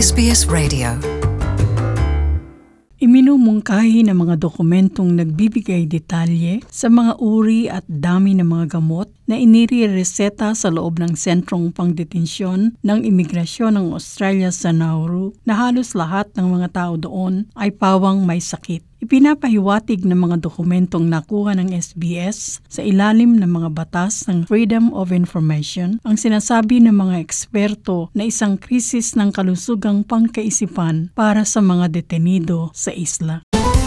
SBS Radio. Iminumungkahi ng mga dokumentong nagbibigay detalye sa mga uri at dami ng mga gamot na inirereseta sa loob ng sentrong pangdetensyon ng imigrasyon ng Australia sa Nauru na halos lahat ng mga tao doon ay pawang may sakit. Ipinapahiwatig ng mga dokumentong nakuha ng SBS sa ilalim ng mga batas ng Freedom of Information ang sinasabi ng mga eksperto na isang krisis ng kalusugang pangkaisipan para sa mga detenido sa isla.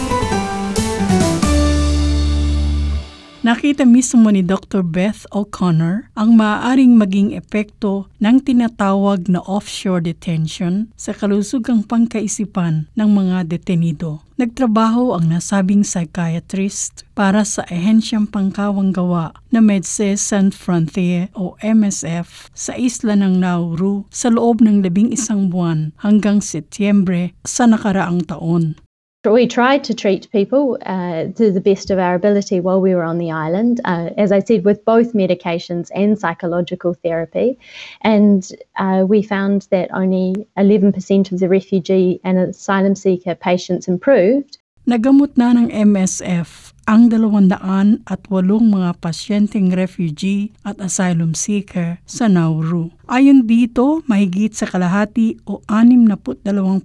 Nakita mismo ni Dr. Beth O'Connor ang maaaring maging epekto ng tinatawag na offshore detention sa kalusugang pangkaisipan ng mga detenido. Nagtrabaho ang nasabing psychiatrist para sa Ahensyang Pangkawang Gawa na Médecins Sans Frontières o MSF sa isla ng Nauru sa loob ng 11 buwan hanggang Setyembre sa nakaraang taon. We tried to treat people to the best of our ability while we were on the island, as I said, with both medications and psychological therapy. And we found that only 11% of the refugee and asylum seeker patients improved. Nagamot na ng MSF ang 208 mga pasyenteng refugee at asylum seeker sa Nauru. Ayon dito, mahigit sa kalahati o 62%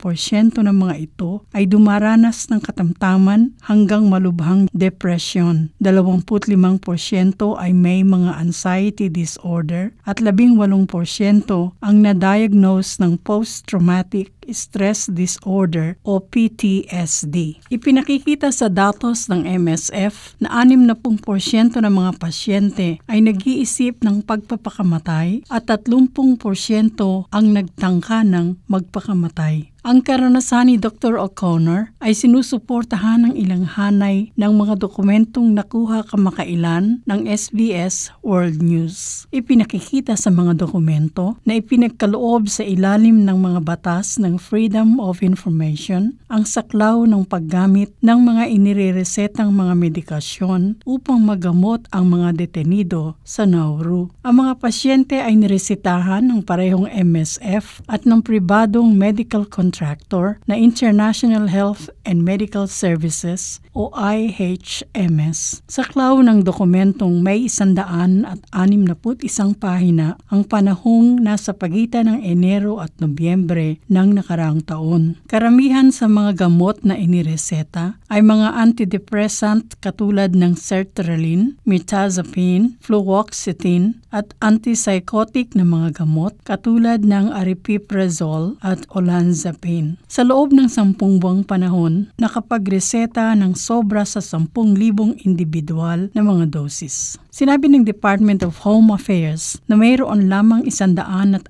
ng mga ito ay dumaranas ng katamtaman hanggang malubhang depresyon. 25% ay may mga anxiety disorder at 18% ang na-diagnose ng post-traumatic stress disorder o PTSD. Ipinakikita sa datos ng MSF na 60% ng mga pasyente ay nag-iisip ng pagpapakamatay at 30% ang nagtangka ng magpakamatay. Ang karanasan ni Dr. O'Connor ay sinusuportahan ng ilang hanay ng mga dokumentong nakuha kamakailan ng SBS World News. Ipinakikita sa mga dokumento na ipinagkaloob sa ilalim ng mga batas ng Freedom of Information ang saklaw ng paggamit ng mga inireresetang mga medikasyon upang magamot ang mga detenido sa Nauru. Ang mga pasyente ay niresetahan ng parehong MSF at ng pribadong medical contractor na International Health and Medical Services o IHMS. Sa klaw ng dokumentong may 161 pahina ang panahong nasa pagitan ng Enero at Nobyembre ng nakaraang taon. Karamihan sa mga gamot na inireseta ay mga antidepressant katulad ng sertraline, mirtazapine, fluoxetine at antipsychotic na mga gamot katulad ng aripiprazole at olanzapine. Sa loob ng 10 buwang panahon, nakapagreseta ng sobra sa 10,000 individual na mga dosis. Sinabi ng Department of Home Affairs na mayroon lamang 163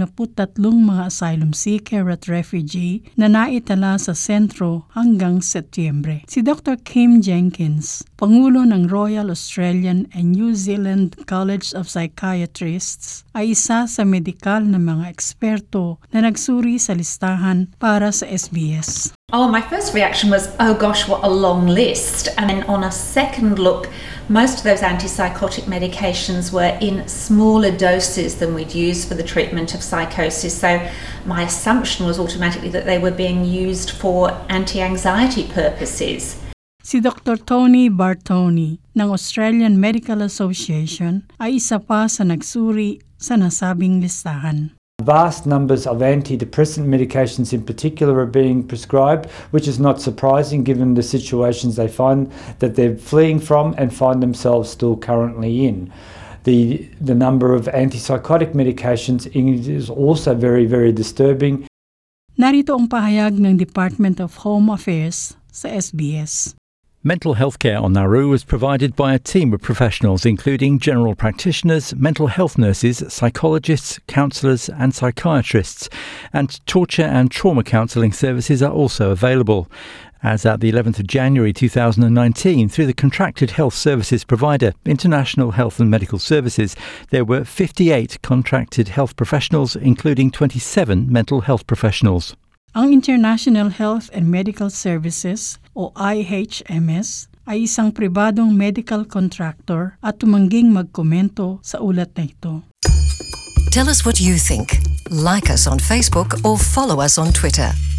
mga asylum seeker at refugee na naitala sa sentro hanggang Setyembre. Si Dr. Kim Jenkins, Pangulo ng Royal Australian and New Zealand College of Psychiatrists, ay isa sa medikal na mga eksperto na nagsuri sa listahan para sa SBS. Oh, my first reaction was, oh gosh, what a long list. And then on a second look, most of those antipsychotic medications were in smaller doses than we'd use for the treatment of psychosis. So my assumption was automatically that they were being used for anti-anxiety purposes. Si Dr. Tony Bartoni ng Australian Medical Association ay isa pa sa nagsuri sa nasabing listahan. Vast numbers of antidepressant medications in particular are being prescribed, which is not surprising given the situations they find that they're fleeing from and find themselves still currently in. The number of antipsychotic medications is also very, very disturbing. Narito ang pahayag ng Department of Home Affairs sa SBS. Mental health care on Nauru was provided by a team of professionals including general practitioners, mental health nurses, psychologists, counsellors and psychiatrists, and torture and trauma counselling services are also available. As at the 11th of January 2019, through the contracted health services provider, International Health and Medical Services, there were 58 contracted health professionals, including 27 mental health professionals. Ang International Health and Medical Services o IHMS ay isang pribadong medical contractor at tumangging magkomento sa ulat na ito. Tell us what you think. Like us on Facebook or follow us on Twitter.